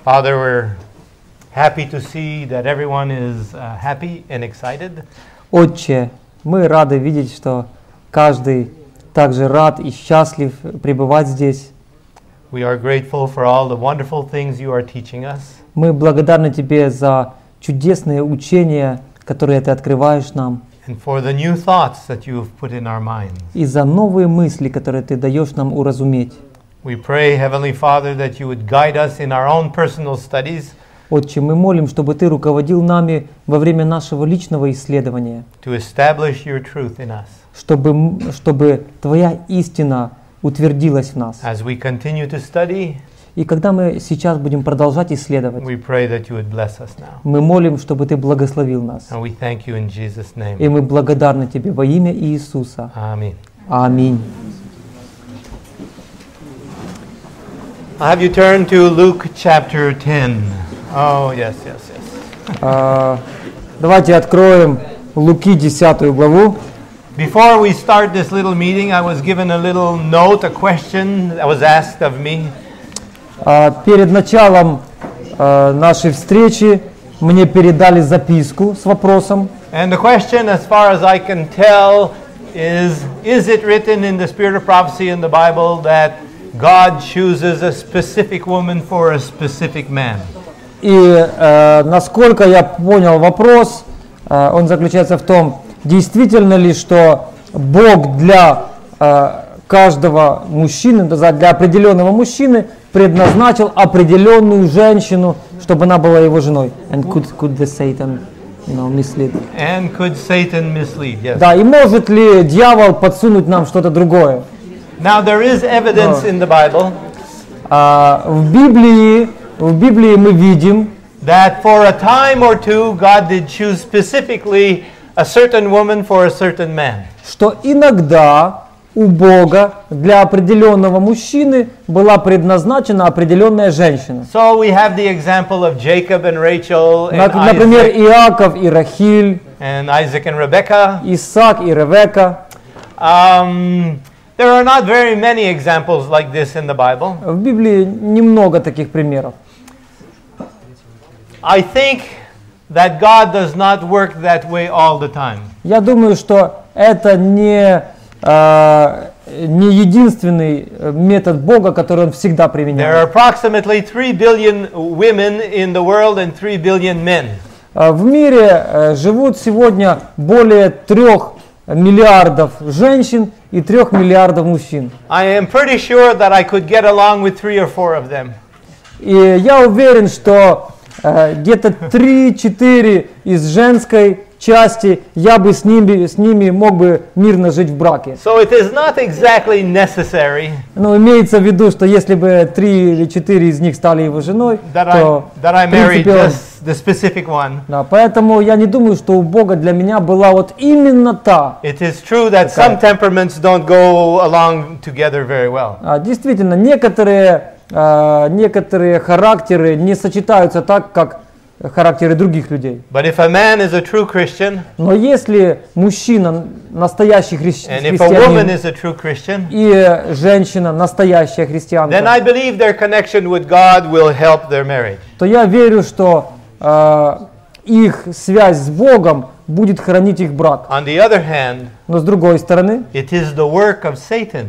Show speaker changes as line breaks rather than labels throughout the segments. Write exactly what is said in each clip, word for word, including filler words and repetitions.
Father, we're happy to see that everyone is uh, happy and excited.
Отче, мы рады видеть, что каждый также рад и счастлив пребывать здесь.
We are grateful for all the wonderful things you are teaching us.
Мы благодарны Тебе за чудесные учения, которые Ты открываешь нам,
And for the new thoughts that you have put in our minds.
и за новые мысли, которые Ты даешь нам уразуметь.
We pray, Heavenly Father, that you would guide us in our own personal studies.
Отче, мы молим, чтобы Ты руководил нами во время нашего личного исследования,
To establish your truth in us.
чтобы, чтобы Твоя истина утвердилась в нас.
As we continue to study,
И когда мы сейчас будем продолжать исследовать,
we pray that you would bless us now.
мы молим, чтобы Ты благословил нас.
And we thank you in Jesus'
И
name.
мы благодарны Тебе во имя Иисуса.
Amen.
Аминь.
I'll have you turn to Luke chapter ten. Oh, yes, yes, yes.
А, Давайте откроем Луки десятую главу.
Before we start this little meeting, I was given a little note, a question that was asked of me.
А, Перед началом а, нашей встречи мне передали записку с вопросом.
And the question, as far as I can tell, is, is it written in the spirit of prophecy in the Bible that God chooses a specific woman for a specific man?
И э, насколько я понял вопрос, э, он заключается в том, действительно ли, что Бог для э, каждого мужчины, для определенного мужчины предназначил определенную женщину, чтобы она была его женой. And could, could the Satan, you know, mislead?
And could Satan mislead? Yes.
Да, и может ли дьявол подсунуть нам что-то другое?
Now there is evidence in the Bible
А, в Библии, в Библии мы видим,
that for a time or two God did choose specifically a certain woman for a certain man.
что иногда у Бога для определенного мужчины была предназначена определенная женщина.
So we have the example of Jacob and Rachel and
Нап- Например,
Isaac,
Иаков и Рахиль,
and Isaac and Rebekah.
Исаак и Ревека.
Um, there are not very many examples like this in the Bible.
В Библии немного таких примеров.
I think that God does not work that way all the time.
Я думаю, что это не, э, не единственный метод Бога, который Он всегда
There are
применяет.
approximately three billion women in the world and three billion men.
Э, В мире э, живут сегодня более трех миллиардов женщин и трех миллиардов мужчин.
I am pretty sure that I could get along with three or four of them.
И я уверен, что э, где-то три-четыре из женской части я бы с ними, с ними мог бы мирно жить в браке.
So it is not exactly necessary
Но имеется в виду, что если бы три или четыре из них стали его женой,
that
то
I, that I
в
married
принципе, он-
just the specific one.
да, поэтому я не думаю, что у Бога для меня была вот именно та.
It is true that some temperaments don't go along together very well.
А, действительно, некоторые, а, некоторые характеры не сочетаются так, как характеры других людей.
But if a man is a true Christian,
Но если мужчина настоящий хри-
and if a woman
христианин
is a true Christian,
и женщина настоящая
then
христианка,
I believe their connection with God will help their marriage.
то я верю, что э, их связь с Богом будет хранить их брак.
On the other hand,
Но с другой стороны,
it is the work of Satan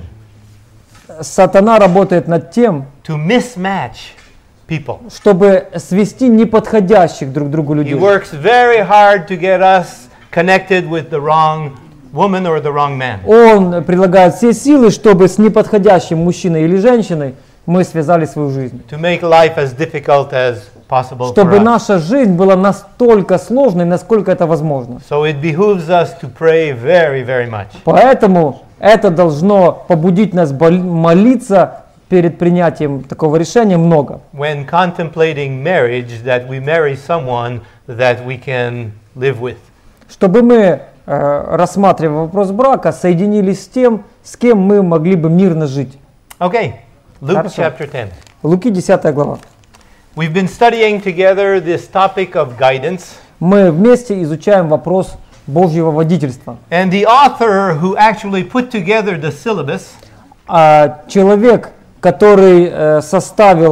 сатана работает над тем,
to mismatch people.
чтобы свести неподходящих друг другу
He
людей.
works very hard to get us connected with the wrong woman or the wrong man.
Он прилагает все силы, чтобы с неподходящим мужчиной или женщиной мы связали свою жизнь.
To make life as difficult as possible for
Чтобы
us.
наша жизнь была настолько сложной, насколько это возможно.
So it behooves us to pray very, very much.
Поэтому это должно побудить нас бол- молиться перед принятием такого решения много.
When contemplating marriage, that we marry someone that we can live with.
Чтобы мы, э, рассматривая вопрос брака, соединились с тем, с кем мы могли бы мирно жить.
Okay, Luke
Хорошо.
chapter ten.
Луки десятая глава.
We've been studying together this topic of guidance.
Мы вместе изучаем вопрос Божьего водительства.
And the author who actually put together the syllabus
А человек, который э, составил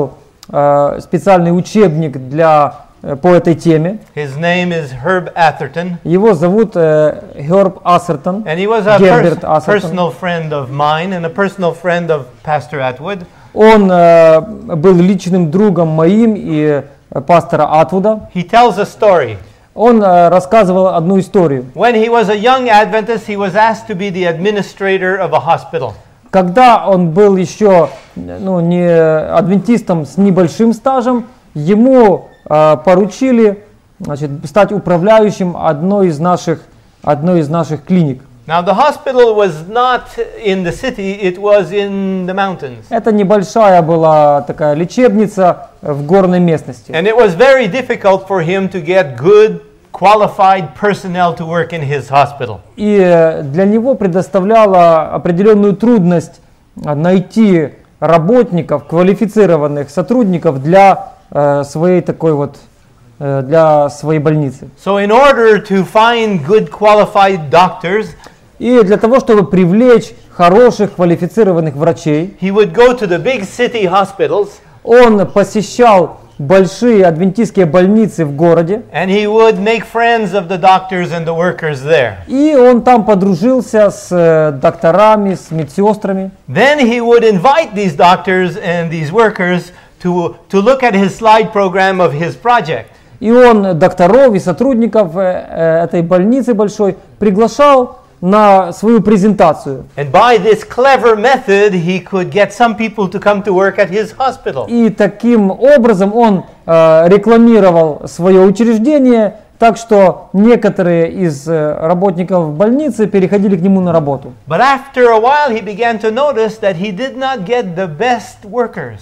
э, специальный учебник для, э, по этой теме.
His name is Herb Atherton.
Его зовут э, Herb Atherton.
And he was a
Герберт
pers-
Atherton.
personal friend of mine and a personal friend of Pastor Atwood.
Он э, был личным другом моим и э, пастора Атвуда.
He tells a story.
Он э, рассказывал одну историю.
When he was a young Adventist, he was asked to be the administrator of a hospital.
Когда он был еще ну, не адвентистом с небольшим стажем, ему э, поручили, значит, стать управляющим одной из наших, одной из наших клиник.
Now the hospital was not in the city, it was in the mountains.
Это небольшая была такая лечебница в горной местности.
And it was very difficult for him to get good, qualified personnel to work in his hospital.
И э, для него предоставляла определенную трудность э, найти работников, квалифицированных сотрудников для э, своей такой вот э, для своей больницы.
So in order to find good qualified doctors,
И для того, чтобы привлечь хороших квалифицированных врачей,
he would go to the big city hospitals
он посещал большие адвентистские больницы в городе,
and he would make friends of the doctors and the workers there.
и он там подружился с э, докторами, с медсестрами.
Then he would invite these doctors and these workers to, to look at his slide program of his project.
И он докторов и сотрудников э, э, этой больницы большой приглашал на свою презентацию.
And by this clever method, he could get some people to come to work at his hospital.
И таким образом он э, рекламировал свое учреждение, так что некоторые из э, работников больницы переходили к нему на работу.
But after a while, he began to notice that he did not get the best workers.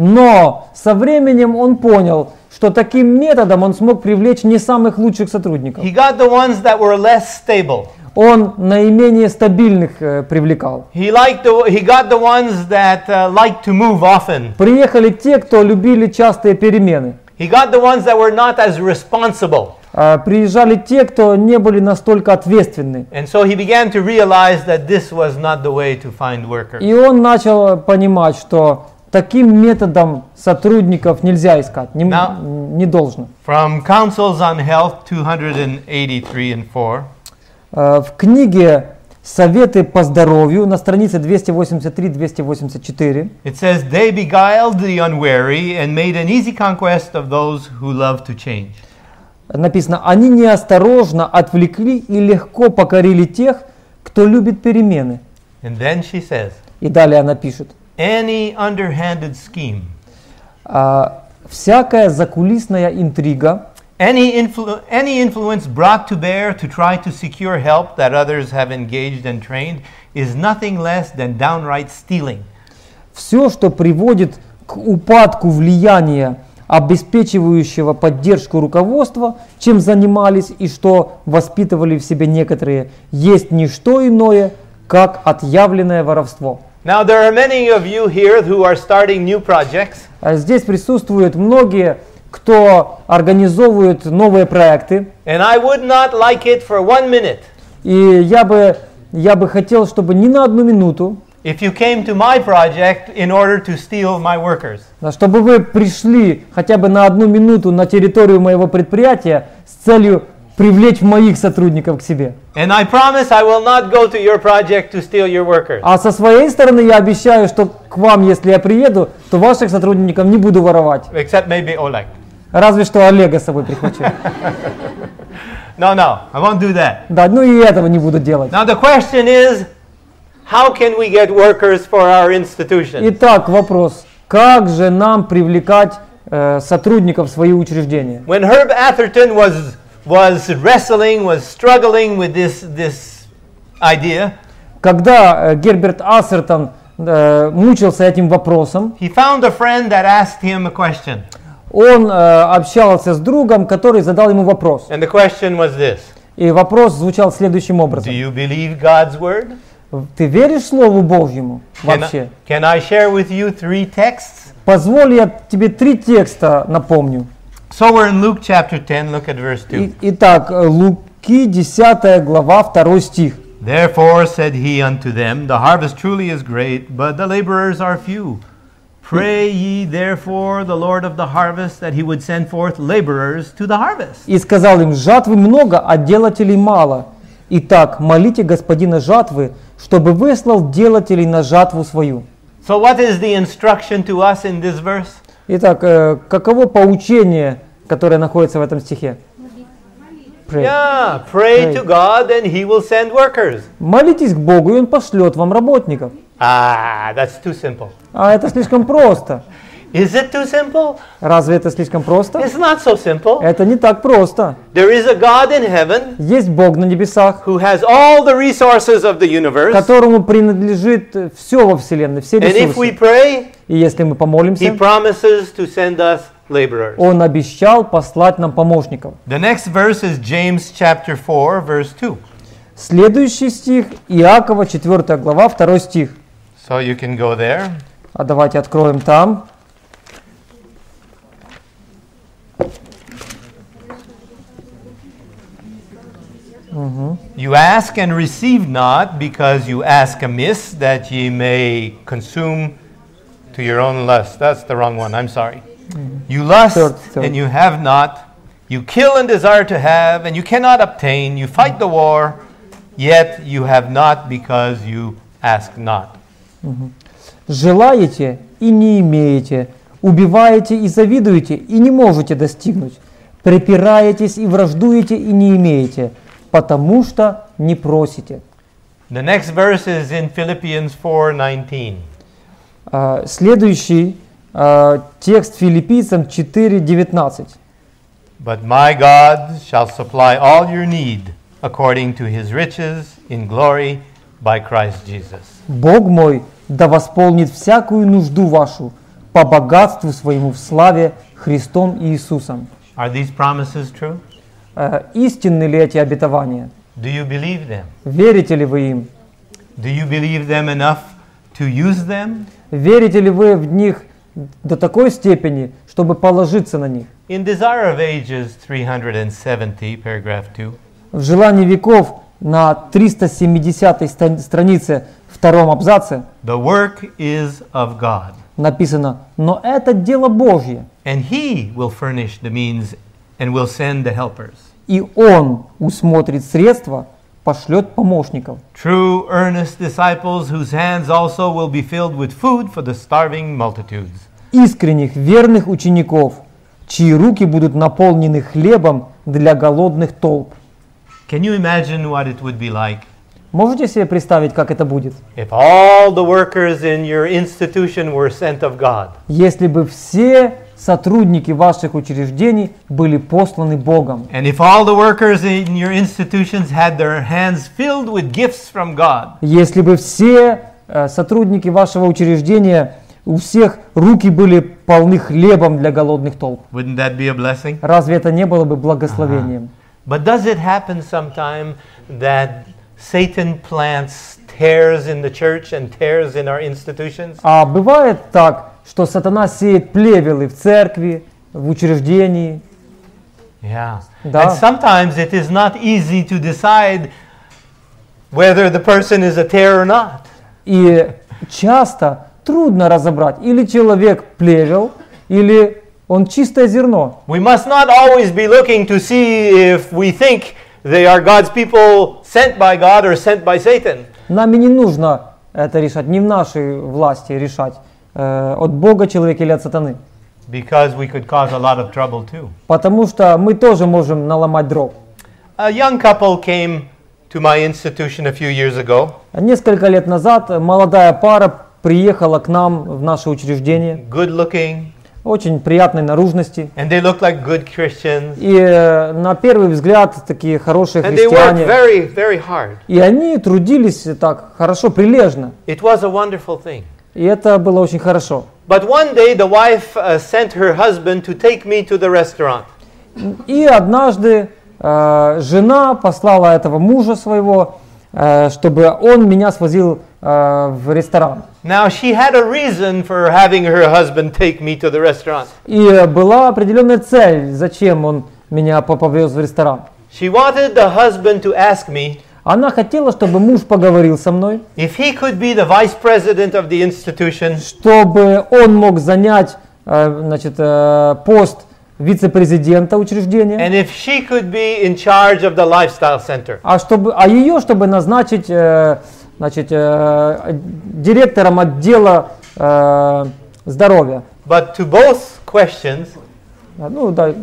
Но со временем он понял, что таким методом он смог привлечь не самых лучших сотрудников.
He got the ones that were less stable.
Он наименее стабильных э, привлекал.
He liked the, he got the ones that uh, liked to move often.
Приехали те, кто любили частые перемены.
He got the ones that were not as responsible.
А, приезжали те, кто не были настолько ответственны.
And so he began to realize that this was not the way to find workers.
И он начал понимать, что таким методом сотрудников нельзя искать, не,
Now-
не должно.
From Counsels on Health two eighty-three and four,
Э, В книге «Советы по здоровью» на странице двести восемьдесят три - двести восемьдесят четыре
it says, "They beguiled the unwary and made an easy conquest of those who love to change."
написано: «Они неосторожно отвлекли и легко покорили тех, кто любит перемены».
And then she says,
И далее она пишет:
"Any underhanded scheme,
«А, всякая закулисная интрига,
any, influ- any influence brought to bear to try to secure help that others have engaged and trained is nothing less than downright stealing."
все, что приводит к упадку влияния, обеспечивающего поддержку руководства, чем занимались и что воспитывали в себе некоторые, есть не что иное, как отъявленное воровство.
Now, there are many of you here who are starting new projects,
А здесь присутствуют многие, кто организовывает новые проекты,
and I would not like it for one minute
и я бы, я бы хотел, чтобы ни на одну минуту,
if you came to my project in order to steal my workers.
да, чтобы вы пришли хотя бы на одну минуту на территорию моего предприятия с целью привлечь моих сотрудников к себе.
And I promise I will not go to your project to steal your workers.
А со своей стороны я обещаю, что к вам, если я приеду, то ваших сотрудников не буду воровать.
Except maybe Oleg.
Разве что Олега с собой прихвачу.
No, no, I won't do that.
Да, ну и этого не буду делать.
Now the question is, how can we get workers for our institution?
Итак, вопрос. Как же нам привлекать э, сотрудников в свои учреждения?
When Herb Atherton was was wrestling, was struggling with this this idea,
Когда э, Герберт Ассертон э, мучился этим вопросом,
he found a friend that asked him a question.
он э, общался с другом, который задал ему вопрос.
And the question was this:
И вопрос звучал следующим
Do
образом.
you believe God's word?
Ты веришь Слову Божьему
Can
вообще?
I, can I share with you three texts?
Позволь, я тебе три текста напомню.
So we're in Luke chapter ten, look at verse two.
И- Итак, э, Луки, десятая глава, второй стих.
Therefore said he unto them, The harvest truly is great, but the laborers are few. Pray ye therefore the Lord of the harvest that he would send forth laborers to the harvest.
И сказал им: жатвы много, а делателей мало. Итак, молите Господина жатвы, чтобы выслал делателей на жатву свою.
So what is the instruction to us in this verse?
Итак, э, каково поучение, которое находится в этом стихе? Pray.
Yeah, pray
Pray.
to God and he will send workers.
Молитесь к Богу, и Он пошлет вам работников.
Ah, that's too simple.
А это слишком просто.
Is it too simple?
Разве это слишком просто?
It's not so simple.
Это не так просто.
There is a God in heaven
Есть Бог на небесах,
who has all the resources of the universe.
которому принадлежит все во Вселенной, все
And if we
ресурсы.
pray,
И если мы
he
помолимся,
promises to send us laborers.
Он обещал послать нам помощников.
The next verse is James chapter four, verse two.
Следующий стих, Иакова, четвёртая глава, второй стих.
So you can go there.
А давайте откроем там.
You ask and receive not, because you ask amiss, that ye may consume to your own lust. That's the wrong one, I'm sorry. You lust,
Third, third.
and you have not. You kill and desire to have, and you cannot obtain. You fight the war, yet you have not, because you ask not.
Желаете и не имеете, убиваете и завидуете и не можете достигнуть, препираетесь и враждуете и не имеете, потому что не просите.
The next verse is in Philippians four nineteen.
А, Следующий а, текст Филиппийцам четыре девятнадцать.
But my God shall supply all your need according to his riches in glory by Christ Jesus.
Бог мой да восполнит всякую нужду вашу по богатству своему в славе Христом Иисусом.
Are these promises true?
А, Истинны ли эти обетования?
Do you believe them?
Верите ли вы им?
Do you believe them enough to use them?
Верите ли вы в них до такой степени, чтобы положиться на них?
In Desire of Ages three seventy, paragraph two,
В «Желании веков» на триста семидесятой ста- странице втором абзаце
the work is of God,
написано: «Но это дело Божье,
and he will furnish the means and will send the helpers.
и Он усмотрит средства, пошлет помощников».
True, earnest disciples whose hands also will be filled with food for the starving multitudes.
Искренних, верных учеников, чьи руки будут наполнены хлебом для голодных толп.
Can you imagine what it would be like
Можете себе представить, как это будет?
if all the workers in your institution were sent of God?
Если бы все сотрудники ваших учреждений были посланы Богом.
And if all the workers in your institutions had their hands filled with gifts from God?
Если бы все э, сотрудники вашего учреждения, у всех руки были полны хлебом для голодных толп.
Wouldn't that be a blessing?
Разве это не было бы благословением?
But does it happen sometime that Satan plants tares in the church and tares in our institutions?
А бывает так, что сатана сеет плевелы в церкви, в учреждении.
Yeah.
Да.
And sometimes it is not easy to decide whether the person is a tare or not.
И часто трудно разобрать, или человек плевел, или он чистое зерно.
We must not always be looking to see if we think they are God's people sent by God or sent by Satan.
Нам и не нужно это решать, не в нашей власти решать, э, от Бога человек или от сатаны.
Because we could cause a lot of trouble too.
Потому что мы тоже можем наломать дров.
A young couple came to my institution a few years ago.
Несколько лет назад молодая пара приехала к нам в наше учреждение,
Good looking,
очень приятной наружности.
and they looked like good Christians.
И э, на первый взгляд такие хорошие
And they worked
христиане.
very, very hard.
И они трудились так хорошо, прилежно.
It was a wonderful thing.
И это было очень хорошо.
But one day the wife uh, sent her husband to take me to the restaurant.
И однажды э, жена послала этого мужа своего, э, чтобы он меня свозил э, в ресторан.
Now she had a reason for having her husband take me to the restaurant.
И была определенная цель, зачем он меня по- повез в ресторан.
She wanted the husband to ask me,
Она хотела, чтобы муж поговорил со мной,
If he could be the vice president of the institution,
чтобы он мог занять э, значит, э, пост вице-президента учреждения,
and if she could be in charge of the lifestyle center.
а, чтобы, а ее, чтобы назначить э, значит, э, директором отдела э, здоровья.
But to both questions,
А, Ну да,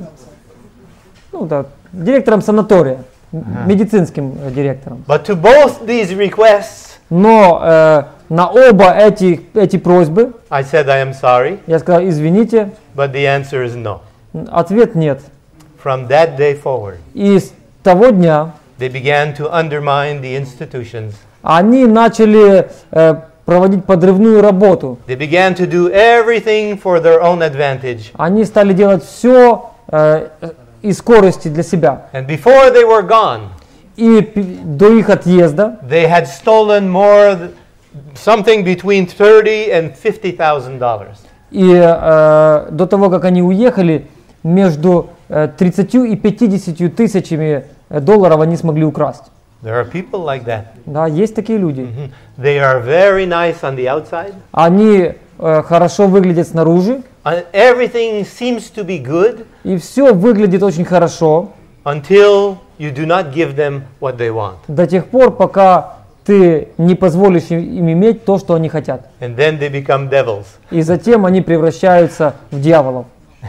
ну да, директором санатория, медицинским э, директором.
but to both these requests,
Но э, на оба эти, эти просьбы
I said I am sorry,
я сказал, извините,
but the answer is no.
ответ нет.
From that day forward,
И с того дня
they began to undermine the institutions.
они начали э, проводить подрывную работу.
They began to do everything for their own advantage.
Они стали делать все э, из скорости для себя.
And before they were gone,
И п- до их отъезда
they had stolen more, th- something between thirty and fifty thousand dollars.
и э, до того, как они уехали, между э, тридцатью и пятьюдесятью тысячами э, долларов они смогли украсть.
There are people like that.
Да, есть такие люди.
Mhm. They are very nice on the outside.
Они э, хорошо выглядят снаружи,
Uh, everything seems to be good
и все выглядит очень хорошо
until you do not give them what they want.
до тех пор, пока ты не позволишь им им иметь то, что они хотят.
And then they become devils.
И затем они превращаются в дьяволов.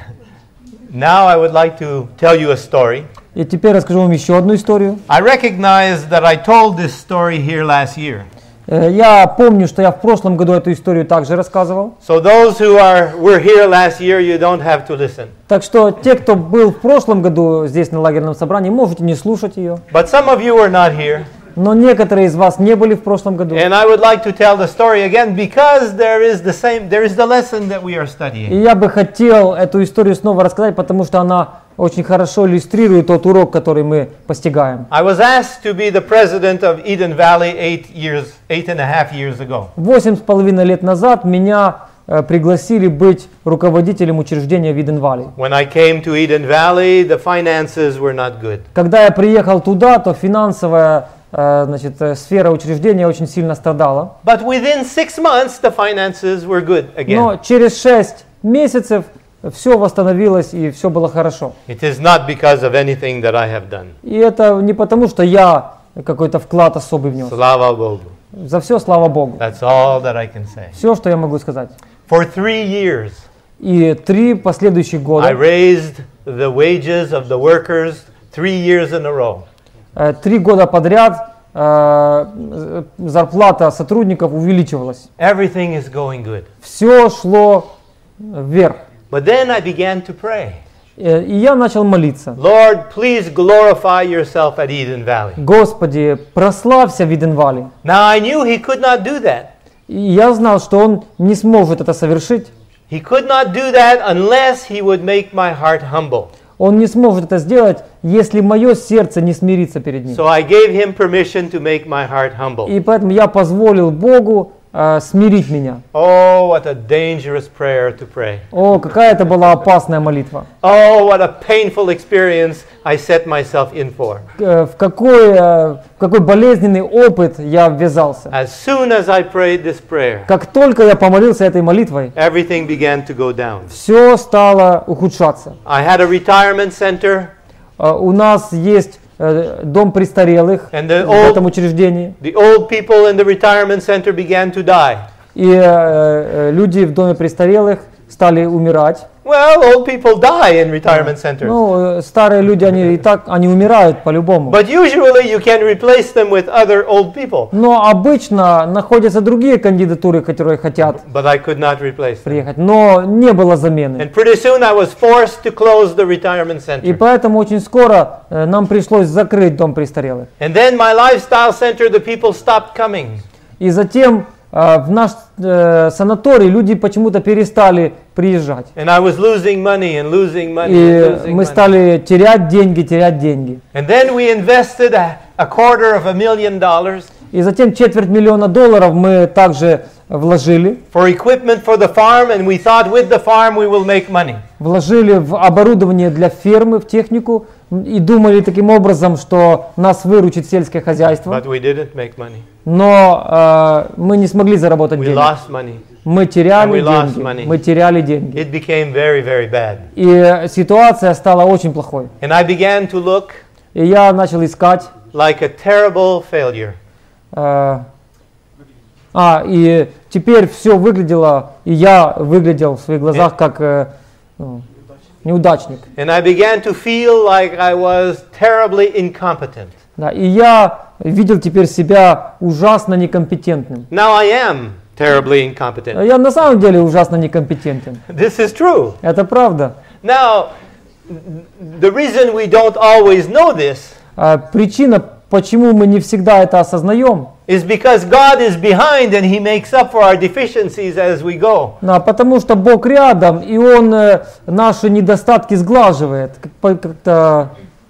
Now I would like to tell you a story.
И теперь расскажу вам еще одну историю.
I recognize that I told this story here last year.
Э, Я помню, что я в прошлом году эту историю также рассказывал.
So those who are were here last year, you don't have to listen.
Так что те, кто был в прошлом году здесь на лагерном собрании, можете не слушать ее.
But some of you are not here.
Но некоторые из вас не были в прошлом году.
And I would like to tell the story again because there is the same there is the lesson that we are
И
studying.
я бы хотел эту историю снова рассказать, потому что она очень хорошо иллюстрирует тот урок, который мы постигаем.
I was asked to be the president of Eden Valley eight years, eight and a half years ago.
Восемь с половиной лет назад меня э, пригласили быть руководителем учреждения в Иден Валли.
When I came to Eden Valley, the finances were not good.
Когда я приехал туда, то финансовая э, значит, э, сфера учреждения очень сильно страдала.
But within six months, the finances were good
Но
again.
через шесть месяцев все восстановилось и все было хорошо.
It is not because of anything that I have done.
И это не потому, что я какой-то вклад особый внес.
Slava Bogu.
За все слава Богу.
That's all that I can say.
Все, что я могу сказать.
For three years,
И три последующих
I
года,
raised the wages of the workers three years in a row.
э, три года подряд э, з- зарплата сотрудников увеличивалась.
Everything is going good.
Все шло вверх.
But then I began to pray.
Э, И я начал молиться.
Lord, please glorify yourself at Eden Valley.
Господи, прославься в Иден Валли.
Now I knew he could not do that.
И я знал, что он не сможет это совершить.
He could not do that unless he would make my heart humble.
Он не сможет это сделать, если мое сердце не смирится перед ним.
So I gave him permission to make my heart humble.
И поэтому я позволил Богу э, смирить меня.
Oh, what a dangerous prayer to pray.
О, какая это была опасная молитва.
Oh, what a painful experience I set myself in for.
Э, В какой, э, в какой болезненный опыт я ввязался.
As soon as I prayed this prayer,
Как только я помолился этой молитвой,
everything began to go down.
все стало ухудшаться.
I had a retirement center,
Э, У нас есть э, дом престарелых
and the
в этом
old,
учреждении.
the old people in the retirement center began to die.
И э, э, люди в доме престарелых стали умирать.
Well, old people die in retirement centers.
Ну, э, старые люди, они и так, они умирают по-любому.
But usually you can replace them with other old people.
Но обычно находятся другие кандидатуры, которые хотят
But I could not replace them.
приехать, но не было замены.
And pretty soon I was forced to close the retirement
И
center.
поэтому очень скоро э, нам пришлось закрыть дом престарелых.
And then my lifestyle center, the people stopped coming.
И затем э, в наш э, санаторий люди почему-то перестали приезжать.
And I was losing money and losing money and
И
losing
мы
money.
стали терять деньги, терять деньги.
And then we invested a, a quarter of a million dollars
И затем четверть миллиона долларов мы также вложили.
for equipment for the farm, and we thought with the farm we will make money.
Вложили в оборудование для фермы, в технику, и думали таким образом, что нас выручит сельское хозяйство,
But we didn't make money.
но э, мы не смогли заработать
We
денег.
lost money.
Мы
And
теряли
we lost
деньги.
money.
Мы теряли деньги.
It became very, very bad.
И ситуация стала очень плохой.
And I began to look
И я начал искать.
like a terrible failure.
э, а, и теперь все выглядело, и я выглядел в своих глазах как э, ну, неудачник.
And I began to feel like I was terribly incompetent.
Да, и я видел теперь себя ужасно некомпетентным.
Now I am terribly incompetent.
Я на самом деле ужасно некомпетентен.
This is true.
Это правда.
Now, the reason we don't always know this
А, причина, почему мы не всегда это осознаем,
is because God is behind and He makes up for our deficiencies as we go.
да, потому что Бог рядом, и Он э, наши недостатки сглаживает, как- по- как-то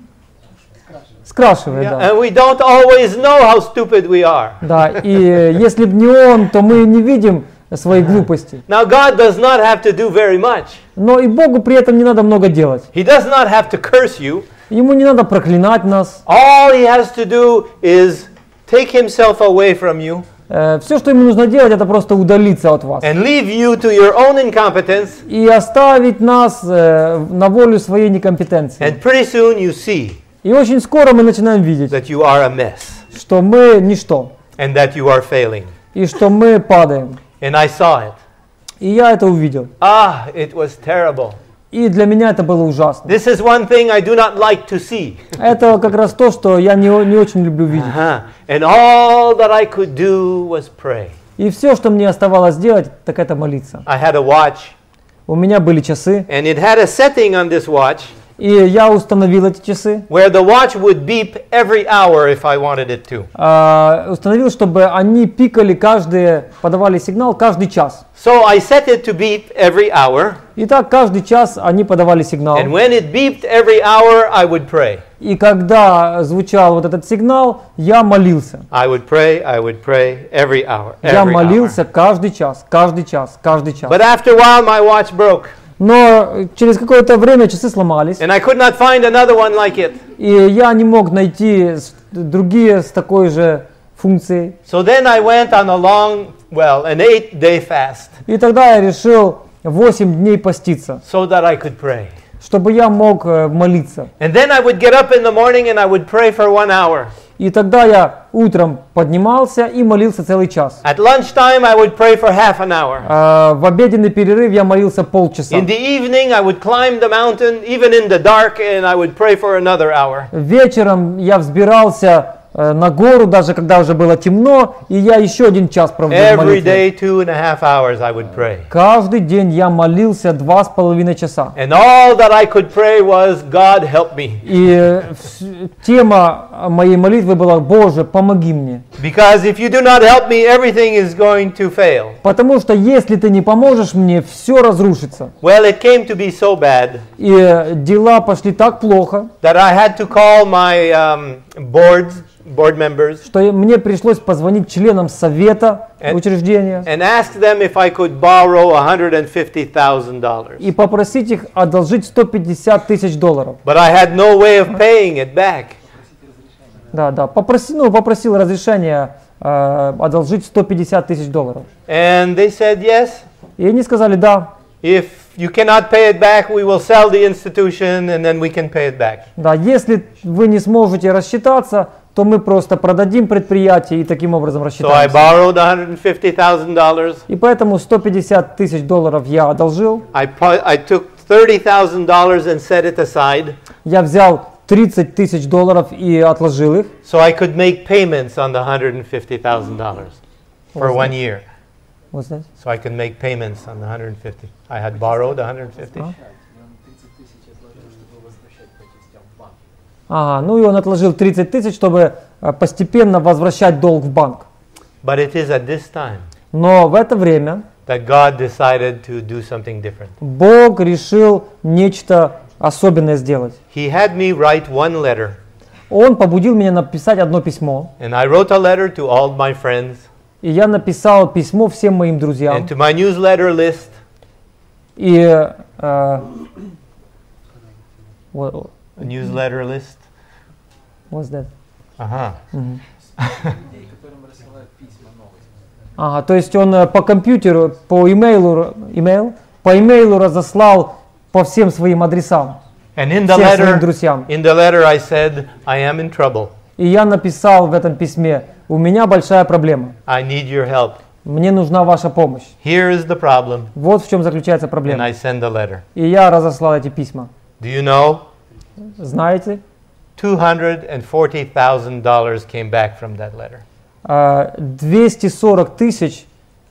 скрашивает.
Yeah,
Да.
and we don't always know how stupid we are.
Да, и э, если бы не Он, то мы не видим свои глупости.
Now, God does not have to do very much.
Но и Богу при этом не надо много делать.
He does not have to curse you.
Ему не надо проклинать нас.
All He has to do is take Himself away from you
Все, что ему нужно делать, это просто удалиться от вас.
and leave you to your own incompetence.
И оставить нас э, на волю своей некомпетенции.
And pretty soon you see
И очень скоро мы начинаем видеть,
that you are a mess
что мы ничто,
and that you are failing.
и что мы падаем.
And I saw it.
И я это увидел.
Ah, it was terrible.
И для меня это было ужасно.
This is one thing I do not like to see.
Это как раз то, что я не, о- не очень люблю видеть.
Uh-huh. And all that I could do was pray.
И все, что мне оставалось делать, так это молиться.
I had a watch,
У меня были часы,
and it had a setting on this watch
и я установил эти часы.
where the watch would beep every hour if I wanted it to.
а, установил, чтобы они пикали каждый, подавали сигнал каждый час.
So I set it to beep every hour,
И так каждый час они подавали сигнал.
and when it beeped every hour, I would pray.
И когда звучал вот этот сигнал, я молился.
I would pray, I would pray every hour.
Я
Every
молился
hour.
каждый час, каждый час, каждый час.
But after a while, my watch broke,
Но через какое-то время часы сломались,
and I could not find another one like it.
и я не мог найти с- другие с такой же функцией.
So then I went on a long, well, an eight-day fast,
И тогда я решил восемь дней поститься,
so that I could pray.
чтобы я мог э, молиться.
And then I would get up in the morning and I would pray for one hour.
И тогда я утром поднимался и молился целый час.
At lunchtime, I would pray for half an hour.
А в обеденный перерыв я молился полчаса.
In the evening, I would climb the mountain, even in the dark, and I would pray for another hour.
Вечером я взбирался э, на гору, даже когда уже было темно, и я еще один час проводил в
Every
молитве.
day, two and a half hours, I would pray.
Каждый день я молился два с половиной часа.
And all that I could pray was, God, help me.
И э, вс- тема моей молитвы была: Боже, помоги мне.
Because if you do not help me, everything is going to fail.
Потому что если ты не поможешь мне, все разрушится.
Well, it came to be so bad
И э, дела пошли так плохо,
that I had to call my um, boards, board members,
что я- мне пришлось позвонить членам совета
And-
учреждения
and ask them if I could borrow one hundred fifty thousand dollars.
и попросить их одолжить сто пятьдесят тысяч долларов.
But I had no way of paying it back.
Да, да, попроси, ну, попросил разрешения э, одолжить сто пятьдесят тысяч долларов.
And they said, yes,
И они сказали: да,
if you cannot pay it back, we will sell the institution and then we can pay it back.
да, если вы не сможете рассчитаться, то мы просто продадим предприятие и таким образом
So I
рассчитаемся.
borrowed one hundred fifty thousand dollars.
И поэтому сто пятьдесят тысяч долларов я одолжил.
I, pu- I took thirty thousand dollars and set it aside
Я взял тридцать тысяч долларов и отложил их.
so I could make payments on the one hundred fifty thousand dollars for one year.
Вот здесь.
So I could make payments on the one hundred fifty. I had borrowed one hundred fifty.
Ага, ну и он отложил тридцать тысяч, чтобы э, постепенно возвращать долг в банк.
But it is at this time
Но в это время
that God decided to do something different.
Бог решил нечто особенное сделать.
He had me write one letter,
Он побудил меня написать одно письмо.
and I wrote a letter to all my friends
И я написал письмо всем моим друзьям.
and to my newsletter list,
И э, вот,
A newsletter list.
What's that?
Ага.
Ага, то есть он э, по компьютеру, по имейлу, имейл, по имейлу разослал по всем своим адресам,
And in the
всем своим
letter,
друзьям.
in the letter I said, I am in trouble.
И я написал в этом письме: у меня большая проблема,
I need your help.
мне нужна ваша помощь.
Here is the problem.
Вот в чем заключается
And
проблема.
I send a letter.
И я разослал эти письма.
Do you know?
Знаете,
two hundred forty thousand dollars came back from that letter.
э, двести сорок тысяч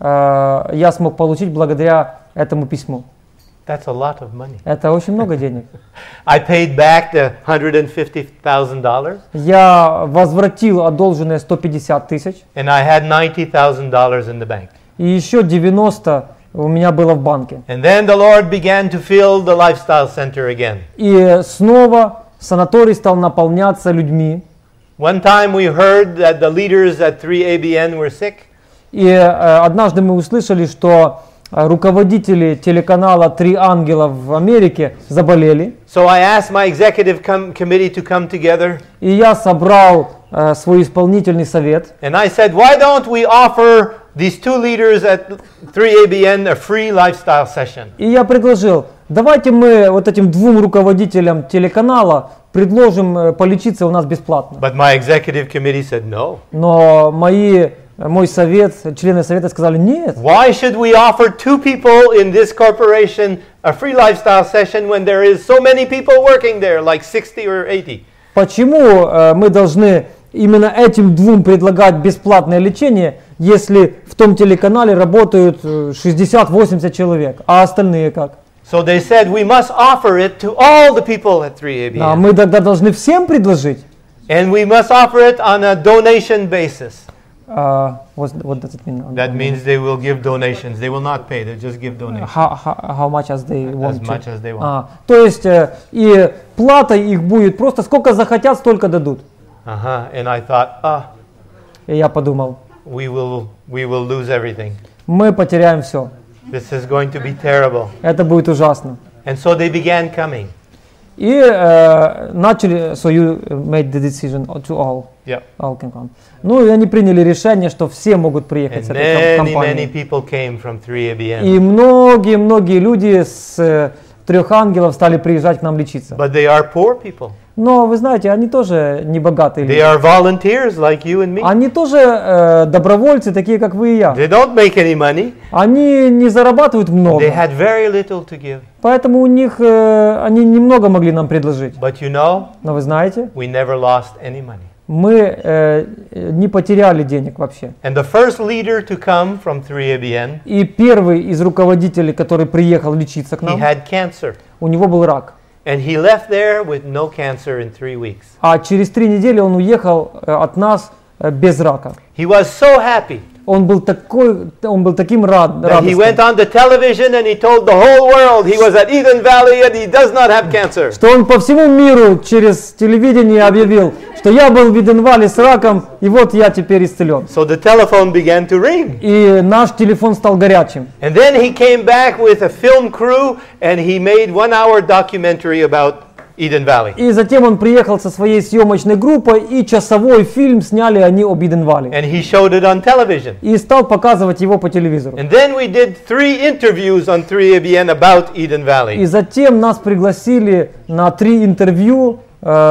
э, я смог получить благодаря этому письму.
That's a lot of money.
Это очень много денег.
I paid back the one hundred fifty thousand dollars,
Я возвратил одолженные сто пятьдесят тысяч,
and I had ninety thousand dollars in the bank.
и еще девяносто у меня было в банке.
And then the Lord began to fill the lifestyle center again.
И снова санаторий стал наполняться людьми.
One time we heard that the leaders at three A B N were sick.
И э, однажды мы услышали, что э, руководители телеканала «Три ангела» в Америке заболели.
So I asked my executive com- committee to come together,
И я собрал э, свой исполнительный совет.
and I said, why don't we offer these two leaders at three A B N a free lifestyle session?
И я предложил: давайте мы вот этим двум руководителям телеканала предложим э, полечиться у нас бесплатно.
But my executive committee said no.
Но мои, мой совет, члены совета сказали: нет.
Why should we offer two people in this corporation a free lifestyle session when there is so many people working there, like sixty or eighty?
Почему э, мы должны именно этим двум предлагать бесплатное лечение, если в том телеканале работают э, шестьдесят-восемьдесят человек, а остальные как?
So they said we must offer it to all the people at three A B
А
N.
мы тогда должны всем предложить.
And we must offer it on a donation basis.
Uh, what, what does it mean?
That means they will give donations. They will not pay, they just give donations.
How, how, how much as they want
As
to?
much as they want.
А, то есть э, и плата их будет просто сколько захотят, столько дадут.
Uh-huh. And I thought, ah,
И я подумал,
we will we will lose everything.
мы потеряем все.
This is going to be terrible.
Это будет ужасно.
And so they began coming.
И э, начали, so you made the decision to all.
Yeah.
all can come. Ну и они приняли решение, что все могут приехать
And
с этой ком-
many, many
компанией.
people came from three A B N.
И многие-многие люди с э, трех ангелов стали приезжать к нам лечиться.
But they are poor people.
Но вы знаете, они тоже не богатые
They
люди.
are volunteers like you and me.
Они тоже э, добровольцы, такие как вы и я.
They don't make any money.
Они не зарабатывают
They
много,
had very little to give.
поэтому у них э, они немного могли нам предложить.
But you know,
Но вы знаете,
we never lost any money.
мы э, не потеряли денег вообще.
And the first leader to come from three A B N,
И первый из руководителей, который приехал лечиться к
he
нам,
had cancer.
у него был рак.
And he left there with no cancer in three weeks.
А через три недели он уехал э, от нас э, без рака.
He was so happy
Он был такой, он был таким рад,
that he went
радостным,
on the television and he told the whole world he was at Eden Valley and he does not have cancer.
что он по всему миру через телевидение объявил, что я был в Иденвале с раком, и вот я теперь исцелен.
So the telephone began to ring.
И наш телефон стал горячим.
And then he came back with a film crew and he made one hour documentary about Eden Valley.
И затем он приехал со своей съемочной группой, и часовой фильм сняли они об Иденвале.
And he showed it on television.
И стал показывать его по телевизору.
And then we did three interviews on three A B N about Eden
И
Valley.
затем нас пригласили на три интервью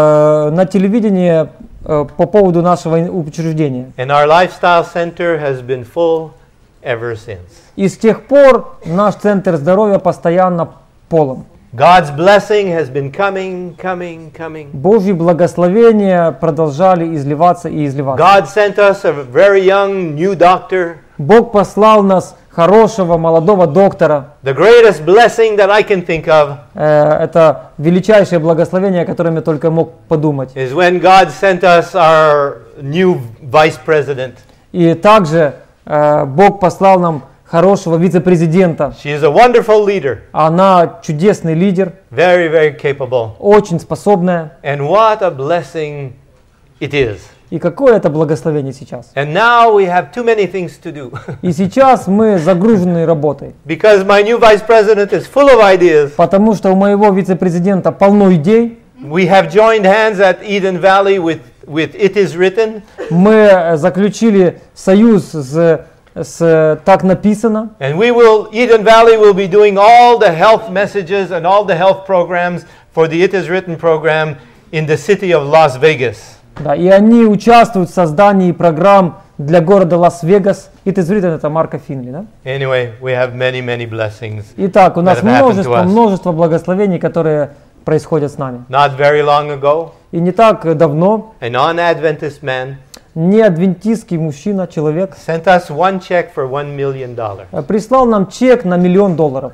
э, на телевидении э, по поводу нашего учреждения.
And our lifestyle center has been full ever since.
И с тех пор наш центр здоровья постоянно полон.
God's blessing has been coming, coming, coming.
Божьи благословения продолжали изливаться и изливаться.
God sent us a very young new doctor.
Бог послал нас хорошего молодого доктора.
The greatest blessing that I can think of
Э, Это величайшее благословение, о котором я только мог подумать.
is when God sent us our new vice president.
И также э, Бог послал нам хорошего вице-президента.
She is a wonderful leader,
Она чудесный лидер,
very, very capable.
очень способная.
And what a blessing it is.
И какое это благословение сейчас.
And now we have too many things to do.
И сейчас мы загружены работой,
Because my new vice president is full of ideas.
потому что у моего вице-президента полно идей.
We have joined hands at Eden Valley with, with It Is Written.
Мы заключили союз с, с «Так написано».
And we will, Eden Valley will be doing all the health messages and all the health programs for the It Is Written program in the city of Las Vegas.
Да, и они участвуют в создании программ для города Лас-Вегас. It is written, это Марка Финли, да?
Anyway, we have many, many blessings.
Итак, у нас
that have happened to
множество,
us.
множество благословений, которые происходят с нами.
Not very long ago,
И не так давно
a non-Adventist man
не адвентистский мужчина, человек,
sent us one check for one million dollars.
э, прислал нам чек на миллион долларов.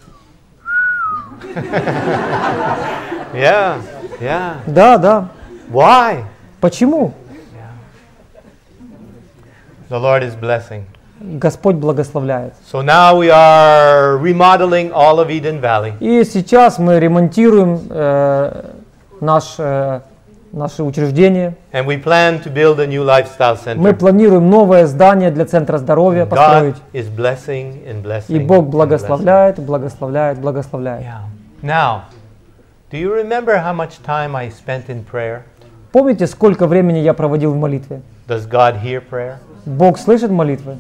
Yeah, yeah.
Да, да.
Why?
Почему?
The Lord is blessing.
Господь благословляет.
So now we are remodeling all of Eden Valley.
И сейчас мы ремонтируем э, наш, э, наши учреждения.
And we plan to build a new lifestyle
Мы
center.
планируем новое здание для Центра здоровья построить.
God is blessing and blessing.
И Бог
and
благословляет, благословляет, благословляет.
blessing. Yeah. Now, do you remember how much time I spent in prayer?
Помните, сколько времени я проводил в молитве?
Does God hear prayer?
Бог слышит молитвы?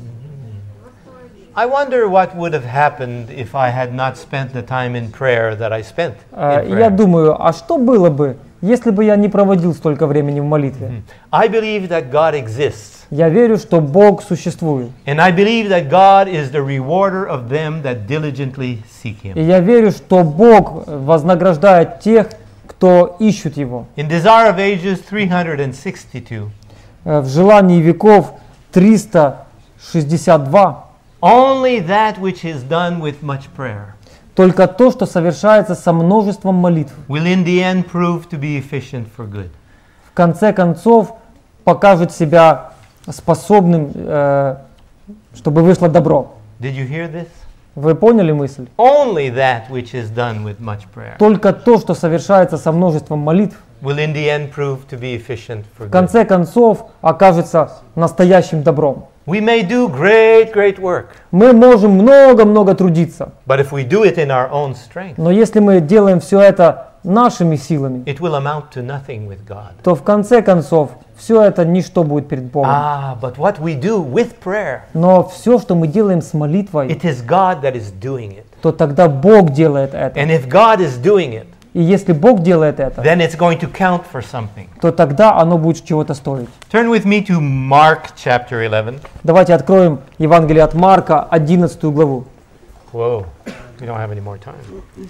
I wonder what would have happened if I had not spent the time in prayer that I spent
Э,
in
Я
prayer.
думаю, а что было бы, если бы я не проводил столько времени в молитве?
I believe that God exists.
Я верю, что Бог существует.
And I believe that God is the rewarder of them that diligently seek
И
Him.
я верю, что Бог вознаграждает тех, кто ищут Его.
In Desire of Ages three hundred sixty-two,
Э, В желании веков триста шестьдесят два
only that which is done with much prayer
только то, что совершается со множеством молитв,
will in the end prove to be efficient for good.
в конце концов покажет себя способным, э, чтобы вышло добро.
Did you hear this?
Вы поняли мысль?
Only that which is done with much prayer
Только то, что совершается со множеством молитв,
will in the end prove to be efficient for
в
good.
конце концов окажется настоящим добром.
We may do great, great work,
Мы можем много-много трудиться,
but if we do it in our own strength,
но если мы делаем все это нашими силами,
it will amount to nothing with God.
то в конце концов все это ничто будет перед Богом.
Ah, but what we do with prayer,
Но все, что мы делаем с молитвой,
it is God that is doing it.
то тогда Бог делает это.
And if God is doing it,
И если Бог делает это,
then it's going to count for something.
то тогда оно будет чего-то стоить.
Turn with me to Mark chapter eleven.
Давайте откроем Евангелие от Марка, одиннадцатую главу.
Whoa, we don't have any more time.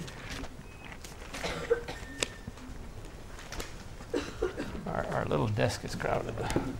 Our, our little desk is crowded.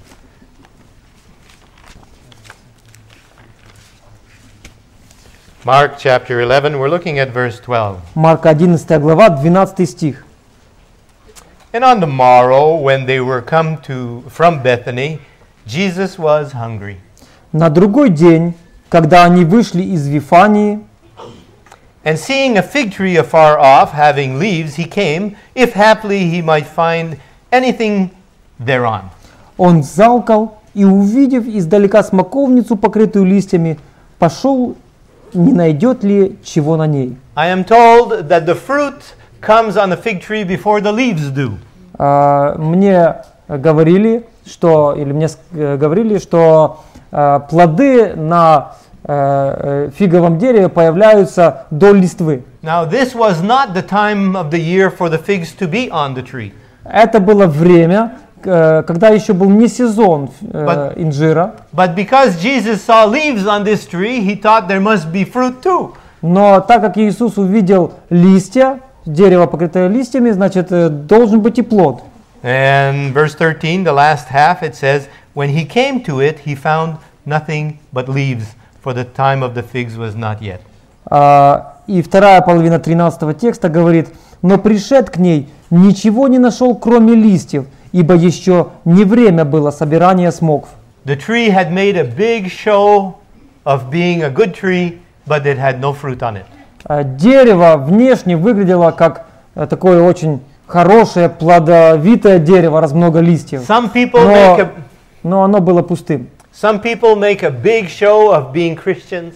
Mark chapter eleven, we're looking at verse twelve.
Марка одиннадцатая глава, двенадцатый стих.
And on the morrow, when they were come to from Bethany, Jesus was hungry.
На другой день, когда они вышли из Вифании,
And seeing a fig tree afar off, having leaves, he came, if haply he might find anything thereon.
он залкал и, увидев издалека смоковницу, покрытую листьями, пошел, не найдет ли чего на ней.
I am told that the fruit comes on the fig tree before the leaves do.
А, Мне говорили, что, или мне с- э, говорили, что а, плоды на э, э, фиговом дереве появляются до листвы.
Now, this was not the time of the year for the figs to be on the tree.
Это было время, э, когда еще был не сезон э,
But-
инжира,
But because Jesus saw leaves on this tree, he thought there must be fruit too.
но так как Иисус увидел листья, дерево, покрытое листьями, значит, э, должен быть и плод.
And verse thirteen, the last half, it says, when he came to it, he found nothing but leaves, for the time of the figs was not yet.
А, и вторая половина тринадцатого текста говорит, но пришед к ней, ничего не нашел, кроме листьев, ибо еще не время было собирания смокв.
The tree had made a big show of being a good tree, but it had no fruit on it.
А, дерево внешне выглядело как э, такое очень хорошее, плодовитое дерево, раз много листьев,
Some people make
но,
a
но оно было пустым.
some people make a big show of being Christians,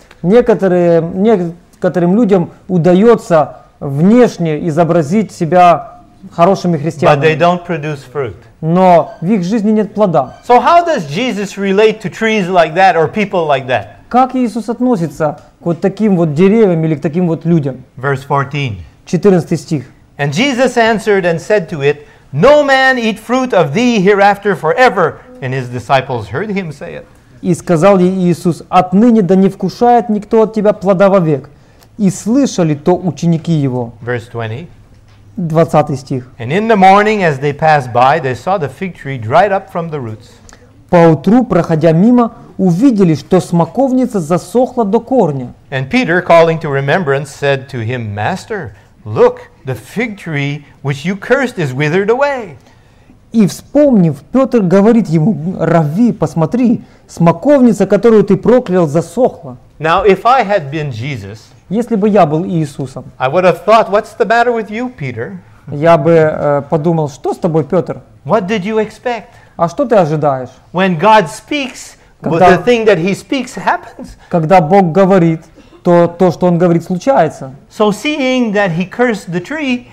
Некоторые, некоторым людям удается внешне изобразить себя хорошими
but they
христианами,
don't produce fruit.
но в их жизни нет плода.
So how does Jesus relate to trees like that or people like that?
Как Иисус относится к вот таким вот деревьям или к таким вот людям?
Verse fourteen.
четырнадцатый стих.
And Jesus answered and said to it, No man eat fruit of thee hereafter forever. And his disciples heard him say it.
И сказал ей Иисус: отныне да не вкушает никто от тебя плода вовек. И слышали то ученики его.
Verse twenty.
двадцатый стих.
And in the morning as they passed by, they saw the fig tree dried up from the roots.
Поутру, проходя мимо, увидели, что смоковница засохла до корня.
And Peter, calling to remembrance, said to him, Master, look, the fig tree which you cursed is withered away.
И вспомнив, Петр говорит ему: Рави, посмотри, смоковница, которую ты проклял, засохла.
Now, if I had been Jesus,
Если бы я был Иисусом,
I would have thought, what's the matter with you, Peter?
я бы э, подумал: что с тобой, Петр?
What did you expect?
А что ты ожидаешь?
When God speaks,
Когда-
the thing that he speaks happens.
Когда Бог говорит, то то, что Он говорит, случается.
So seeing that he cursed the tree,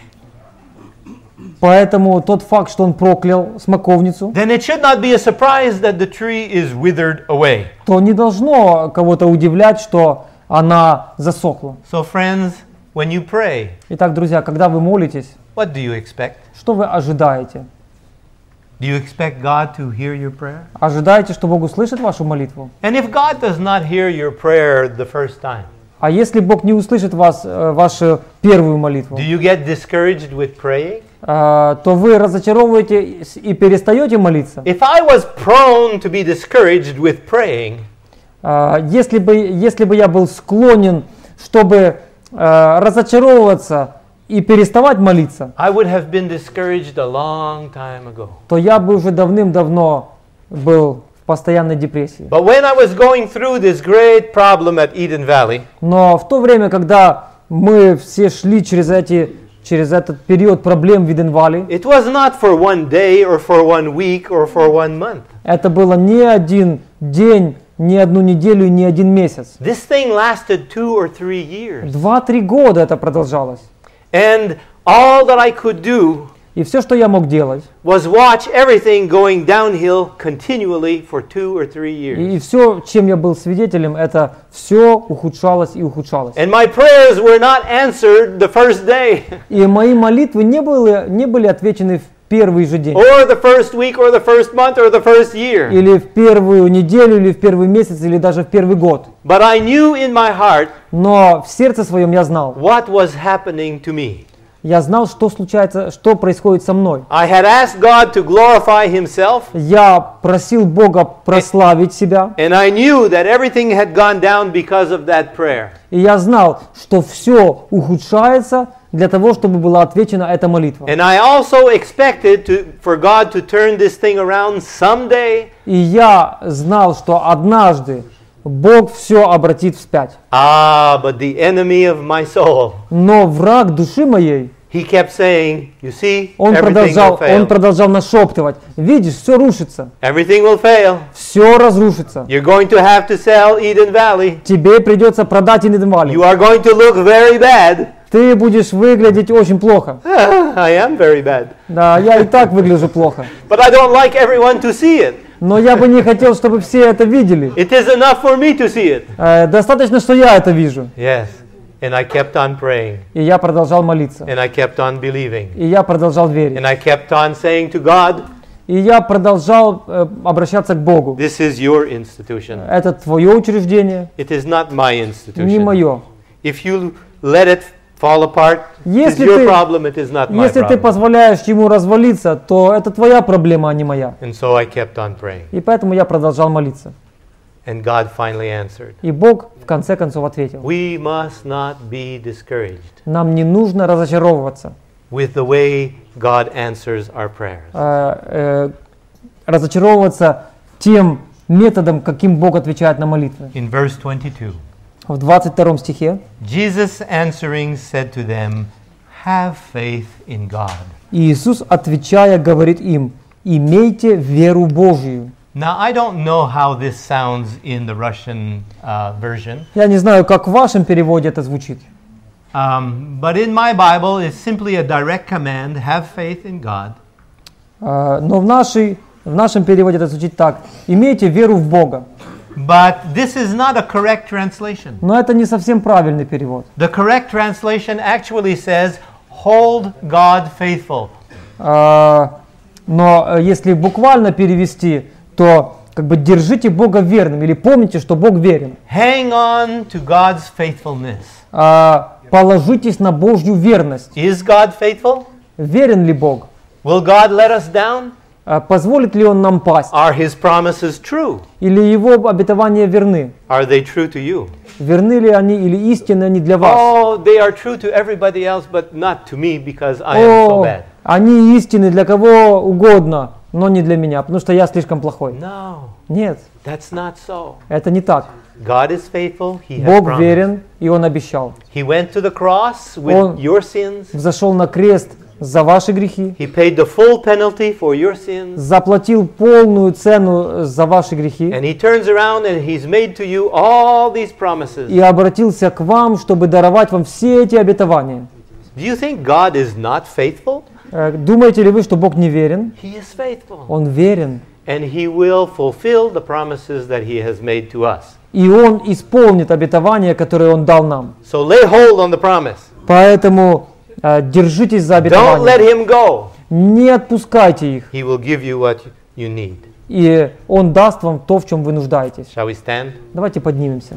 Поэтому тот факт, что Он проклял смоковницу,
then it should not be a surprise that the tree is withered away.
то не должно кого-то удивлять, что она засохла.
So friends, when you pray,
Итак, друзья, когда вы молитесь,
what do you expect?
что вы ожидаете?
Do you expect God to hear your prayer?
Ожидаете, что Бог услышит вашу молитву?
And if God does not hear your prayer the first time,
А если Бог не услышит вас, э, вашу первую молитву,
do you get discouraged with praying?
э, то вы разочаровываетесь и перестаете молиться.
If I was prone to be discouraged with praying,
Э, Если бы, если бы я был склонен, чтобы э, разочаровываться и переставать молиться,
I would have been discouraged a long time ago.
то я бы уже давным-давно был в постоянной депрессии.
But when I was going through this great problem at Eden Valley,
Но в то время, когда мы все шли через, эти, через этот период проблем в Иден-Валли,
it was not for one day or for one week or for one month.
это было не один день, не одну неделю и не один месяц.
This thing lasted two or three years.
Два-три года это продолжалось.
And all that I could do
И все, что я мог делать,
was watch everything going downhill continually for two or three years.
и все, чем я был свидетелем, это все ухудшалось и ухудшалось.
And my prayers were not answered the first day
И мои молитвы не были, не были отвечены в первый же день.
or the first week or the first month or the first year.
Или в первую неделю, или в первый месяц, или даже в первый год.
But I knew in my heart
Но в сердце своем я знал.
what was happening to me.
Я знал, что случается, что происходит со мной.
I had asked God to glorify Himself,
Я просил Бога прославить себя.
and I knew that everything had gone down because of that prayer.
И я знал, что все ухудшается для того, чтобы была отвечена эта молитва.
And I also expected to, for God to turn this thing around someday.
И я знал, что однажды Бог все обратит вспять.
Ah, but the enemy of my soul,
Но враг души моей,
he kept saying, you see,
он
everything will
продолжал, он
fail.
продолжал нашептывать. Видишь, все рушится,
Everything will fail.
все разрушится.
You're going to have to sell Eden Valley.
Тебе придется продать Иден-Валли.
You are going to look very bad.
Ты будешь выглядеть очень плохо.
I am very bad.
Да, я и так выгляжу плохо.
But I don't like everyone to see it.
Но я бы не хотел, чтобы все это видели.
It is enough for me to see it.
Э, достаточно, что я это вижу.
Yes. And I kept on praying.
И я продолжал молиться.
And I kept on believing.
И я продолжал верить.
And I kept on saying to God,
И я продолжал э, обращаться к Богу.
this is your institution.
Это твое учреждение,
It is not my
не
institution.
мое.
If you let it fall apart, it is
Если
your
ты-
problem, it is not my
Если ты
problem.
позволяешь ему развалиться, то это твоя проблема, а не моя.
And so I kept on praying.
И поэтому я продолжал молиться.
And God finally answered.
И Бог в конце концов ответил.
We must not be discouraged
Нам не нужно разочаровываться.
with the way God answers our prayers.
э, э, разочаровываться тем методом, каким Бог отвечает на молитвы.
In verse twenty-two,
В двадцать втором стихе
Jesus answering said to them, have faith in God.
Иисус, отвечая, говорит им: имейте веру Божию.
Now, I don't know how this sounds in the Russian uh, version,
Я не знаю, как в вашем переводе это звучит,
Um, but in my Bible, it's simply a direct command, have faith in God.
А, но в, нашей, в нашем переводе это звучит так: имейте веру в Бога.
But this is not a correct translation.
Но это не совсем правильный перевод.
The correct translation actually says, hold God faithful.
А, но если буквально перевести, то как бы держите Бога верным, или помните, что Бог верен.
Hang on to God's faithfulness.
А, положитесь на Божью верность.
Is God faithful?
Верен ли Бог?
Will God let us down?
А, позволит ли Он нам пасть?
Are His promises true?
Или Его обетования верны?
Are they true to you?
Верны ли они или истинны они для вас?
Oh, they are true to everybody else, but not to me because I am so
О,
bad.
они истинны для кого угодно, но не для меня, потому что я слишком плохой.
No,
Нет,
that's not so.
это не так.
God is faithful. He has
Бог
promised.
верен, и Он обещал.
He went to the cross with
Он-
your sins.
Взошел на крест за ваши грехи,
He paid the full penalty for your sins.
заплатил полную цену за ваши грехи
And He turns around and He's made to you all these promises.
и обратился к вам, чтобы даровать вам все эти обетования.
Do you think God is not faithful?
Э, Думаете ли вы, что Бог не верен?
He is faithful.
Он верен.
And He will fulfill the promises that He has made to us.
И Он исполнит обетования, которые Он дал нам.
So lay hold on the promise.
Поэтому э, держитесь за
Don't let
обетования.
Him go.
Не отпускайте их.
He will give you what you need.
И Он даст вам то, в чем вы нуждаетесь.
Shall we stand?
Давайте поднимемся.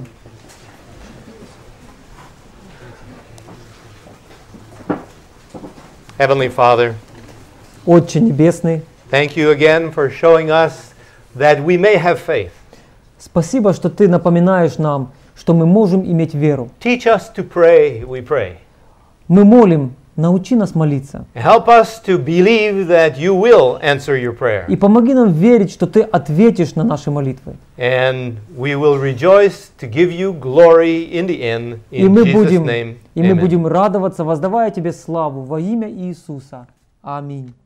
Heavenly Father,
Отче Небесный,
thank you again for showing us that we may have faith.
спасибо, что Ты напоминаешь нам, что мы можем иметь веру.
Teach us to pray, we pray.
Мы молим, научи нас молиться.
Help us to believe that you will answer your prayer.
И помоги нам верить, что Ты ответишь на наши молитвы.
And we will rejoice to give you glory in the end.
И
In
мы
Jesus'
будем,
name,
и мы
amen.
будем радоваться, воздавая Тебе славу во имя Иисуса. Аминь.